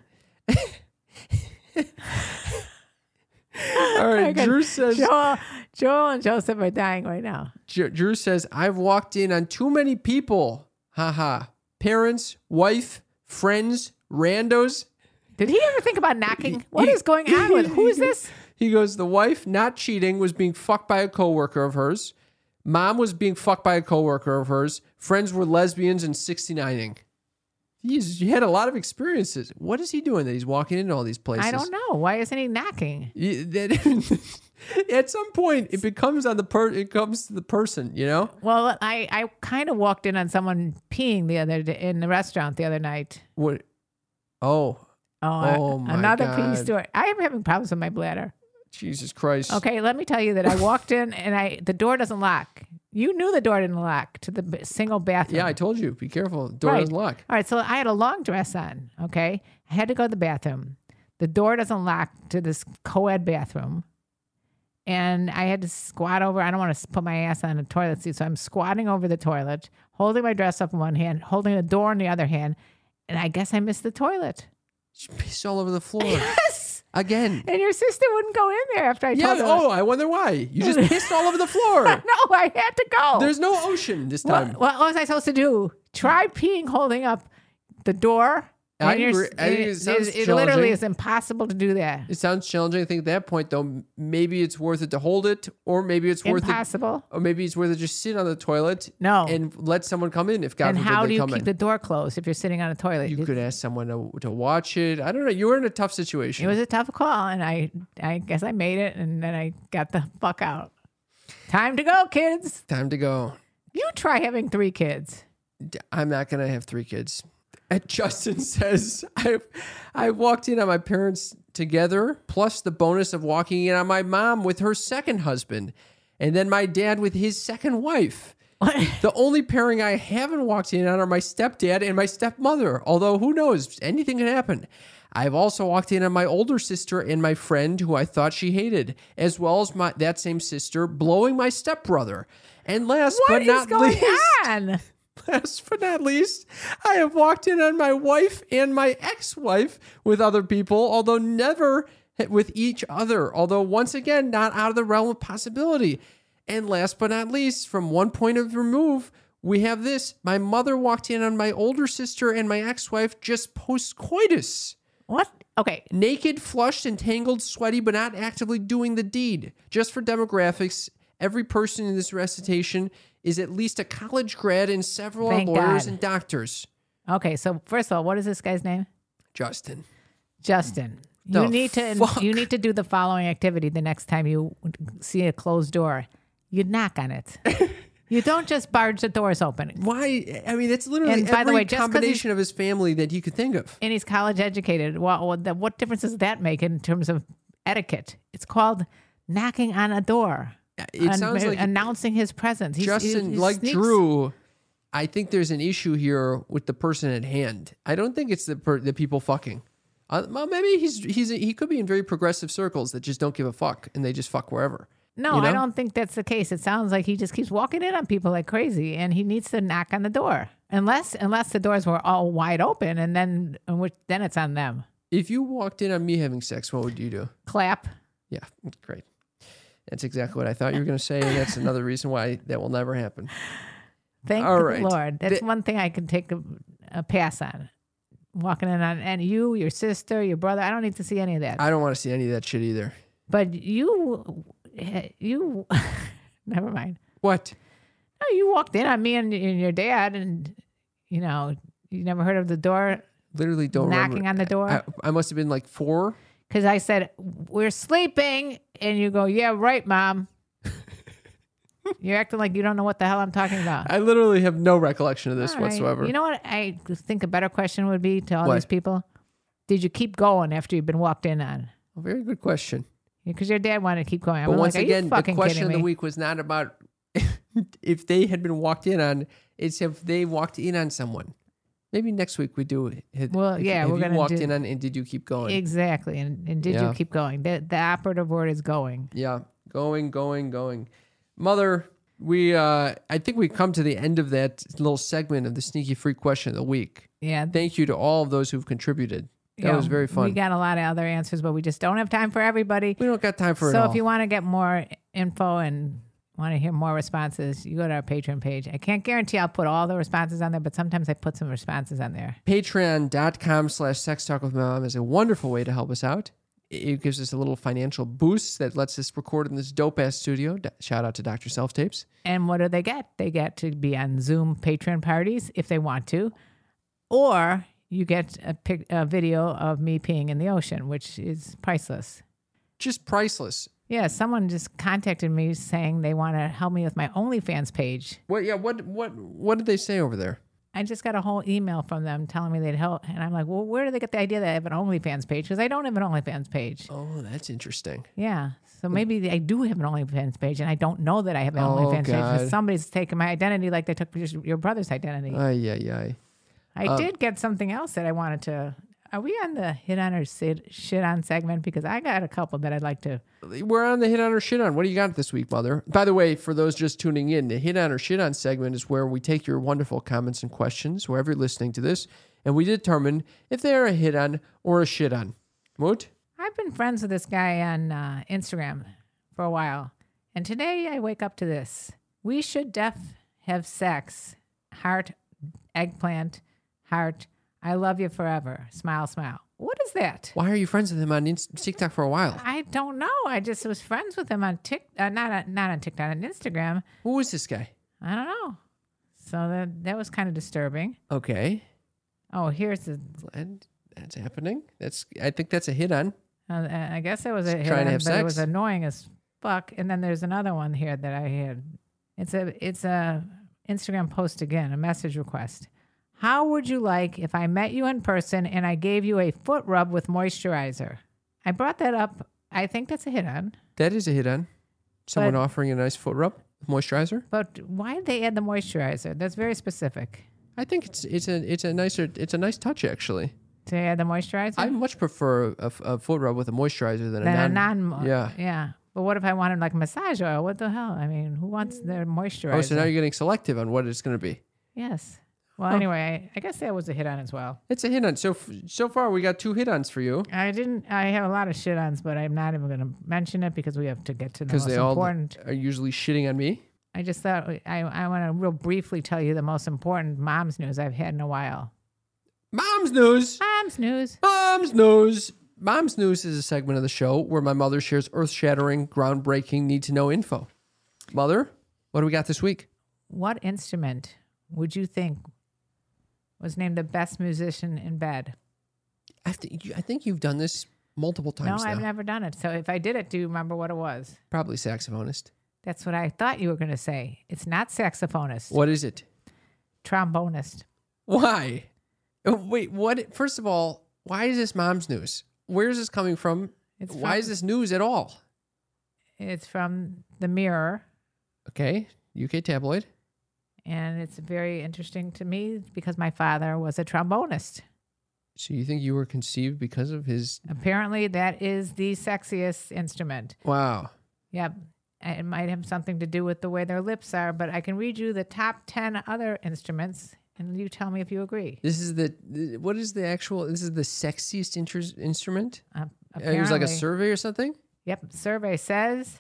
All right, Okay. Drew says. Joel, Joel and Joseph are dying right now. J- Drew says, I've walked in on too many people. Haha. Parents, wife, friends, randos. Did he ever think about knocking? What He- is going on with? Who is this? He goes, the wife, not cheating, was being fucked by a coworker of hers. Mom was being fucked by a coworker of hers. Friends were lesbians and sixty-nining. He's he had a lot of experiences. What is he doing that he's walking into all these places? I don't know. Why isn't he knocking? You- that- at some point, it becomes on the per. It comes to the person, you know. Well, I, I kind of walked in on someone peeing the other day in the restaurant the other night. What? Oh, Oh, Oh, uh, my another pee God. story. I am having problems with my bladder. Jesus Christ. Okay, let me tell you that I walked in and I the door doesn't lock. You knew the door didn't lock to the b- single bathroom. Yeah, I told you. Be careful. Door Right. doesn't lock. All right, so I had a long dress on. Okay, I had to go to the bathroom. The door doesn't lock to this co-ed bathroom, and I had to squat over. I don't want to put my ass on a toilet seat, so I'm squatting over the toilet, holding my dress up in one hand, holding the door in the other hand, and I guess I missed the toilet. Just piss all over the floor. Yes. Again. And your sister wouldn't go in there after I Yeah. told her. Oh, I wonder why. You just pissed all over the floor. No, I had to go. There's no ocean this What, time. what was I supposed to do? Try peeing holding up the door? I And you're- agree. I think it it, sounds it, it literally challenging. is impossible to do that. It sounds challenging. I think at that point, though, maybe it's worth it to hold it, or maybe it's worth Impossible. it, or maybe it's worth it just sit on the toilet. No. And let someone come in if God And forbid how they do you come keep in. the door closed if you're sitting on a toilet? You It- could ask someone to, to watch it. I don't know. You were in a tough situation. It was a tough call, and I, I guess I made it, and then I got the fuck out. Time to go, kids. Time to go. You try having three kids. D- I'm not gonna have three kids. And Justin says, I I walked in on my parents together, plus the bonus of walking in on my mom with her second husband, and then my dad with his second wife. The only pairing I haven't walked in on are my stepdad and my stepmother, although who knows, anything can happen. I've also walked in on my older sister and my friend who I thought she hated, as well as my that same sister blowing my stepbrother. And last What but is not going least, on? last but not least, I have walked in on my wife and my ex-wife with other people, although never with each other, although once again, not out of the realm of possibility. And last but not least, from one point of remove, we have this. My mother walked in on my older sister and my ex-wife just post-coitus. What? Okay. Naked, flushed, and tangled, sweaty, but not actively doing the deed. Just for demographics, every person in this recitation is at least a college grad and several Thank are lawyers God. and doctors. Okay, so first of all, what is this guy's name? Justin. Justin. The You need to fuck? you need to do the following activity the next time you see a closed door. You knock on it. You don't just barge the doors open. Why? I mean, it's literally And by the every way, just 'cause combination of his family that he could think of. And he's college educated. Well, what, the, what difference does that make in terms of etiquette? It's called knocking on a door. It An- sounds like announcing his presence. He's, Justin, he- he like sneaks- Drew, I think there's an issue here with the person at hand. I don't think it's the per, the people fucking. Uh, well, maybe he's he's he could be in very progressive circles that just don't give a fuck and they just fuck wherever. No, you know? I don't think that's the case. It sounds like he just keeps walking in on people like crazy, and he needs to knock on the door. Unless unless the doors were all wide open, and then in which, then it's on them. If you walked in on me having sex, what would you do? Clap. Yeah, great. That's exactly what I thought you were going to say, and that's another reason why that will never happen. Thank All the right. Lord. That's The- one thing I can take a, a pass on. Walking in on and you, your sister, your brother. I don't need to see any of that. I don't want to see any of that shit either. But you, you, never mind. What? No, you walked in on me and, and your dad, and you know you never heard of the door Literally don't knocking remember. on the door. I, I must have been like four. Because I said, we're sleeping. And you go, yeah, right, Mom. You're acting like you don't know what the hell I'm talking about. I literally have no recollection of this All right. whatsoever. You know what I think a better question would be to all What? these people? Did you keep going after you've been walked in on? A very good question. Because your dad wanted to keep going. I'm But once like, Are again, you the fucking question of kidding the me? week was not about if they had been walked in on. It's if they walked in on someone. Maybe next week we do. Hit, Well, if- yeah, have we're you gonna walked do- in on and did you keep going? Exactly. And, and did Yeah. you keep going? The, the operative word is going. Yeah, going, going, going. Mother, we uh I think we come to the end of that little segment of the sneaky freak question of the week. Yeah. Thank you to all of those who've contributed. That Yeah, was very fun. We got a lot of other answers, but we just don't have time for everybody. We don't got time for it So all. if you want to get more info and want to hear more responses, you go to our Patreon page. I can't guarantee I'll put all the responses on there, but sometimes I put some responses on there. Patreon.com slash sex talk with my mom is a wonderful way to help us out. It gives us a little financial boost that lets us record in this dope ass studio. D- Shout out to Doctor Self Tapes. And what do they get? They get to be on Zoom Patreon parties if they want to, or you get a, pic- a video of me peeing in the ocean, which is priceless. Just priceless. Yeah, someone just contacted me saying they want to help me with my OnlyFans page. What? Yeah. What? What? What did they say over there? I just got a whole email from them telling me they'd help. And I'm like, well, where do they get the idea that I have an OnlyFans page? Because I don't have an OnlyFans page. Oh, that's interesting. Yeah. So maybe I do have an OnlyFans page and I don't know that I have an Oh, OnlyFans page God. because somebody's taken my identity like they took your your brother's identity. Ay, ay, ay. I um, did get something else that I wanted to. Are we on the hit on or sit, shit on segment? Because I got a couple that I'd like to. We're on the hit on or shit on. What do you got this week, Mother? By the way, for those just tuning in, the hit on or shit on segment is where we take your wonderful comments and questions wherever you're listening to this, and we determine if they're a hit on or a shit on. Moot? I've been friends with this guy on uh, Instagram for a while, and today I wake up to this: we should def have sex. Heart, eggplant, heart. I love you forever. Smile, smile. What is that? Why are you friends with him on Inst- TikTok for a while? I don't know. I just was friends with him on Tik, uh, not on, not on TikTok, on Instagram. Who is this guy? I don't know. So that that was kind of disturbing. Okay. Oh, here's the. And that's happening. That's. I think that's a hit on. Uh, I guess it was a Just hit trying to on, have but it sex? was annoying as fuck. And then there's another one here that I had. It's a it's a Instagram post again, a message request. How would you like if I met you in person and I gave you a foot rub with moisturizer? I brought that up. I think that's a hit on. That is a hit on. Someone But- offering a nice foot rub with moisturizer. But why did they add the moisturizer? That's very specific. I think it's it's a it's a nicer it's a nice touch actually. To add the moisturizer? I much prefer a, a foot rub with a moisturizer than, Than a a non. non. yeah. Yeah. But what if I wanted like massage oil? What the hell? I mean, who wants their moisturizer? Oh, so now you're getting selective on what it's going to be. Yes. Well, Huh. anyway, I, I guess that was a hit on as well. It's a hit on. So f- so far we got two hit ons for you I didn't. I have a lot of shit ons, but I'm not even going to mention it because we have to get to the because most they all important. are usually shitting on me. I just thought I I want to real briefly tell you the most important mom's news I've had in a while. Mom's news. Mom's news. Mom's news. Mom's news is a segment of the show where my mother shares earth-shattering, groundbreaking, need-to-know info. Mother, what do we got this week? What instrument would you think was named the best musician in bed? I, th- I think you've done this multiple No, times now. I've never done it. So if I did it, do you remember what it was? Probably saxophonist. That's what I thought you were going to say. It's not saxophonist. What is it? Trombonist. Why? Oh, wait, what? First of all, why is this mom's news? Where is this coming from? It's Why from- is this news at all? It's from the Mirror, Okay, U K tabloid. and it's very interesting to me because my father was a trombonist. So you think you were conceived because of his? Apparently, that is the sexiest instrument. Wow. Yep. It might have something to do with the way their lips are, but I can read you the top ten other instruments, and you tell me if you agree. This is the, the- what is the actual? This is the sexiest inter- instrument. Uh, Uh, it was like a apparently- survey or something. Yep. Survey says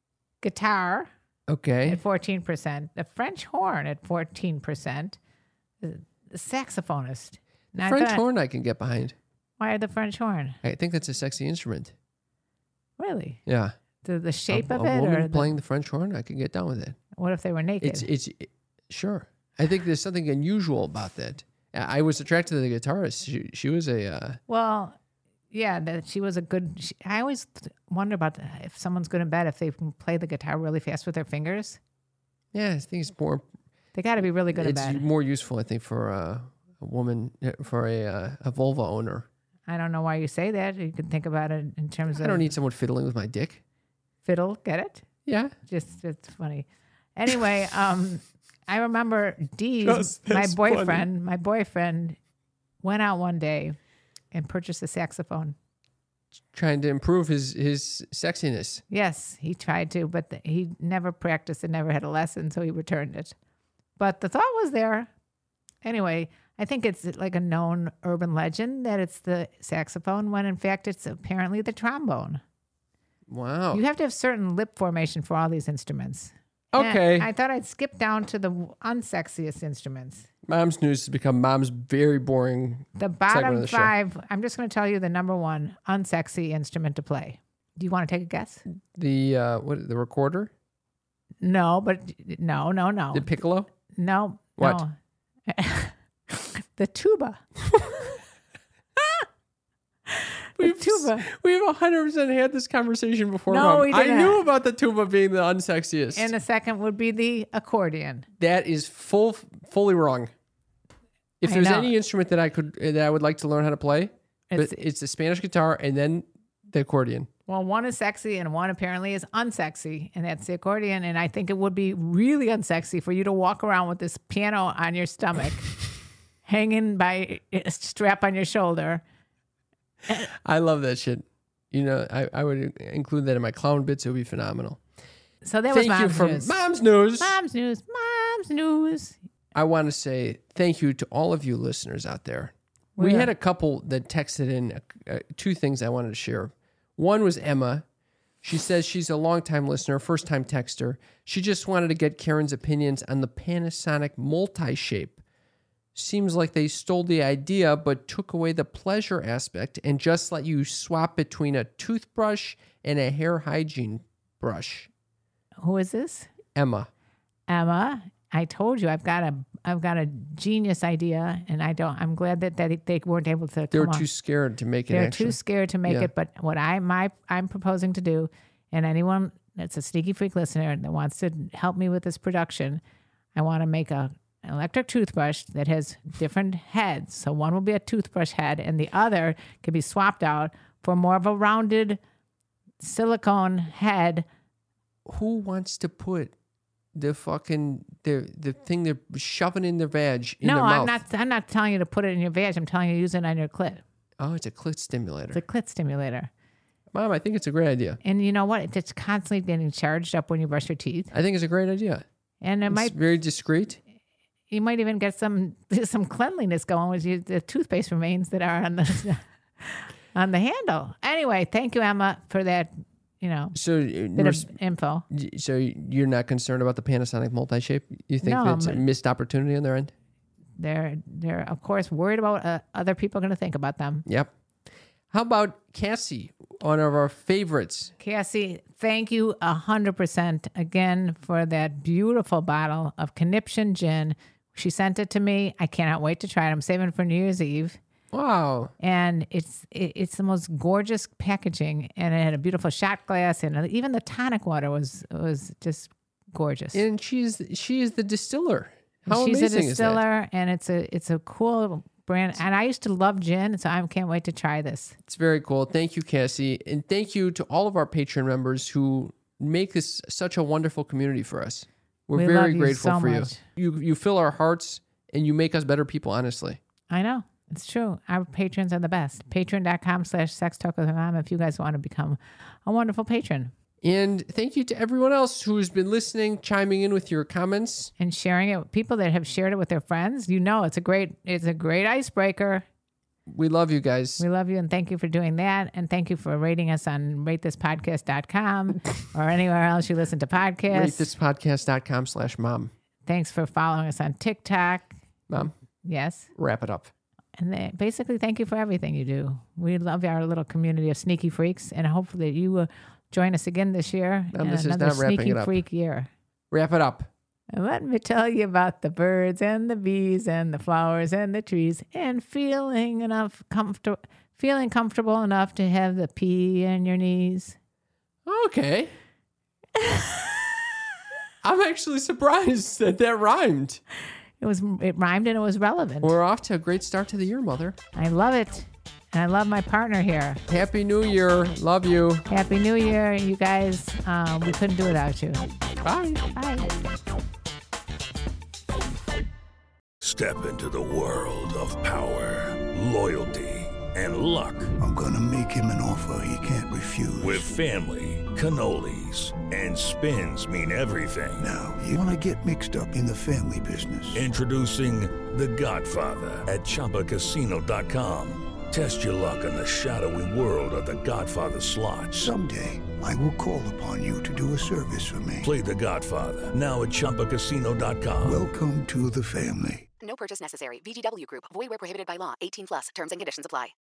guitar Okay. at fourteen percent, the French horn at fourteen percent, the, the saxophonist. The Not French that- horn I can get behind. Why the French horn? I think that's a sexy instrument. Really? Yeah. The the shape a, of a it, woman or the, playing the French horn, I could get down with it. what if they were naked? It's it's it- sure. I think there's something unusual about that. I I was attracted to the guitarist. She, she was a uh, Well, yeah, that she was a good. She, I always th- wonder about the, if someone's good in bed if they can play the guitar really fast with their fingers. yeah. I think it's more. They got to be really good It's in bed. more useful, I think, for uh, a woman, uh, for a uh, a Volvo owner. I don't know why you say that. You can think about it in terms I of don't need someone fiddling with my dick. fiddle. Get it? Yeah. Just it's funny. Anyway, um, I remember Dee's, Just my as boyfriend, funny. my boyfriend went out one day and purchased a saxophone. Trying to improve his his sexiness. Yes, he tried to, but the, he never practiced and never had a lesson, so he returned it. But the thought was there. Anyway, I think it's like a known urban legend that it's the saxophone when in fact it's apparently the trombone. Wow. You have to have certain lip formation for all these instruments. Okay. And I thought I'd skip down to the unsexiest instruments. Mom's news has become Mom's very boring. The segment of bottom the show. five, I'm just going to tell you the number one unsexy instrument to play. Do you want to take a guess? The uh, what? The recorder? No, but no, no, no. The piccolo? No. What? No. The tuba. We've, tuba. We've one hundred percent had this conversation before. No, Mom. we I didn't. knew about the tuba being the unsexiest. And the second would be the accordion. That is full, fully wrong. If I there's know. any instrument that I could that I would like to learn how to play, It's- it's, it's the Spanish guitar and then the accordion. Well, one is sexy and one apparently is unsexy, and that's the accordion. And I think it would be really unsexy for you to walk around with this piano on your stomach, hanging by a strap on your shoulder. I love that shit. You know, I, I would include that in my clown bits. It would be phenomenal. So that Thank was you mom's for news. Mom's news. Mom's news. Mom's news. I want to say thank you to all of you listeners out there. We Yeah. had a couple that texted in uh, two things I wanted to share. One was Emma. She says she's a longtime listener, first-time texter. She just wanted to get Karen's opinions on the Panasonic multi-shape. Seems like they stole the idea but took away the pleasure aspect and just let you swap between a toothbrush and a hair hygiene brush. Who is this? Emma. Emma. I told you I've got a I've got a genius idea, and I don't. I'm glad that, that they weren't able to. They were come too on. scared to make it They're actually. too scared to make Yeah. it. But what I my I'm proposing to do, and anyone that's a sneaky freak listener that wants to help me with this production, I want to make a an electric toothbrush that has different heads. So one will be a toothbrush head, and the other can be swapped out for more of a rounded silicone head. Who wants to put the fucking the the thing they're shoving in their vag in no, their I'm mouth? not. I'm not telling you to put it in your vag. I'm telling you to use it on your clit. Oh, it's a clit stimulator. It's a clit stimulator. Mom, I think it's a great idea. And you know what? It's constantly getting charged up when you brush your teeth. I think it's a great idea. And it It's might very discreet. you might even get some some cleanliness going with you, the toothpaste remains that are on the on the handle. Anyway, thank you, Emma, for that. You know, So, uh, bit res- of info. so you're not concerned about the Panasonic multi-shape? You think No, that's a but- missed opportunity on their end? They're they're of course worried about uh, other people going to think about them. Yep. How about Cassie, one of our favorites? Cassie, thank you a hundred percent again for that beautiful bottle of Conniption gin. She sent it to me. I cannot wait to try it. I'm saving it for New Year's Eve. Wow. And it's it, it's the most gorgeous packaging, and it had a beautiful shot glass, and even the tonic water was was just gorgeous. And she's she is the distiller. How She's a amazing is that? distiller, and it's a it's a cool brand. And I used to love gin, so I can't wait to try this. It's very cool. Thank you, Cassie. And thank you to all of our Patreon members who make this such a wonderful community for us. We're We very love you grateful so for much. you. You you fill our hearts and you make us better people, honestly. I know. It's true. Our patrons are the best. Patreon.com slash sex talk with my mom if you guys want to become a wonderful patron. And thank you to everyone else who's been listening, chiming in with your comments. And sharing it with people that have shared it with their friends. You know, it's a great it's a great icebreaker. We love you guys. We love you, and thank you for doing that. And thank you for rating us on rate this podcast dot com or anywhere else you listen to podcasts. Rate this podcast dot com slash mom. Thanks for following us on TikTok. Mom, Yes. wrap it up. And then basically, thank you for everything you do. We love our little community of sneaky freaks, and hopefully you will join us again this year. Mom, in this is another not wrapping sneaky it up. freak year. Wrap it up. And let me tell you about the birds and the bees and the flowers and the trees and feeling enough comfortable, feeling comfortable enough to have the pee in your knees. Okay. I'm actually surprised that that rhymed. It was it rhymed and it was relevant. We're off to a great start to the year, Mother. I love it. And I love my partner here. Happy New Year. Love you. Happy New Year, you guys. Uh, we couldn't do it without you. Bye. Bye. Step into the world of power, loyalty, and luck. I'm gonna make him an offer he can't refuse. With family, cannolis, and spins mean everything. Now, you wanna get mixed up in the family business. Introducing The Godfather at Chumba Casino dot com. Test your luck in the shadowy world of The Godfather slot. Someday, I will call upon you to do a service for me. Play The Godfather, now at Chumba Casino dot com. Welcome to the family. No purchase necessary. V G W Group. Void where prohibited by law. eighteen plus. Terms and conditions apply.